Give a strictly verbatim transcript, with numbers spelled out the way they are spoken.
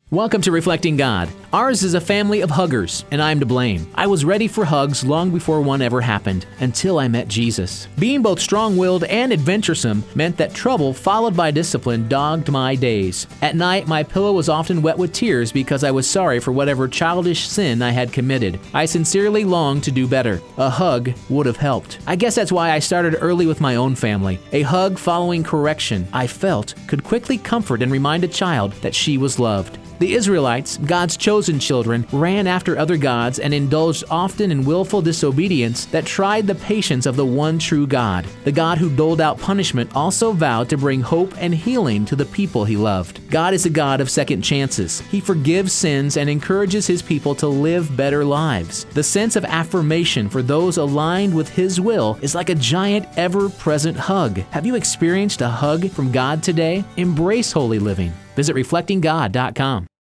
Welcome to Reflecting God. Ours is a family of huggers, and I'm to blame. I was ready for hugs long before one ever happened, until I met Jesus. Being both strong-willed and adventuresome meant that trouble followed by discipline dogged my days. At night, my pillow was often wet with tears because I was sorry for whatever childish sin I had committed. I sincerely longed to do better. A hug would have helped. I guess that's why I started early with my own family. A hug following correction, I felt, could quickly comfort and remind a child that she was loved. The Israelites, God's chosen children, ran after other gods and indulged often in willful disobedience that tried the patience of the one true God. The God who doled out punishment also vowed to bring hope and healing to the people he loved. God is a God of second chances. He forgives sins and encourages his people to live better lives. The sense of affirmation for those aligned with his will is like a giant, ever-present hug. Have you experienced a hug from God today? Embrace holy living. Visit reflecting god dot com.